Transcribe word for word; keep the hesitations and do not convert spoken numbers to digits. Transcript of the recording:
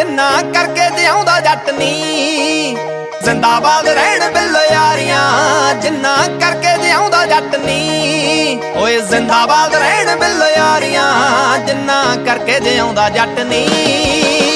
ਜਿੰਨਾ ਕਰਕੇ ਜਿਉਂਦਾ ਜੱਟ ਨੀ। ਜ਼ਿੰਦਾਬਾਦ ਰਹਿਣ ਬਿੱਲੋ ਯਾਰੀਆਂ ਜਿੰਨਾ ਕਰਕੇ ਜਿਉਂਦਾ ਜੱਟ ਨੀ। ਓਏ ਜ਼ਿੰਦਾਬਾਦ ਰਹਿਣ ਬਿੱਲੋ ਯਾਰੀਆਂ ਜਿੰਨਾ ਕਰਕੇ ਜਿਉਂਦਾ ਜੱਟ ਨੀ।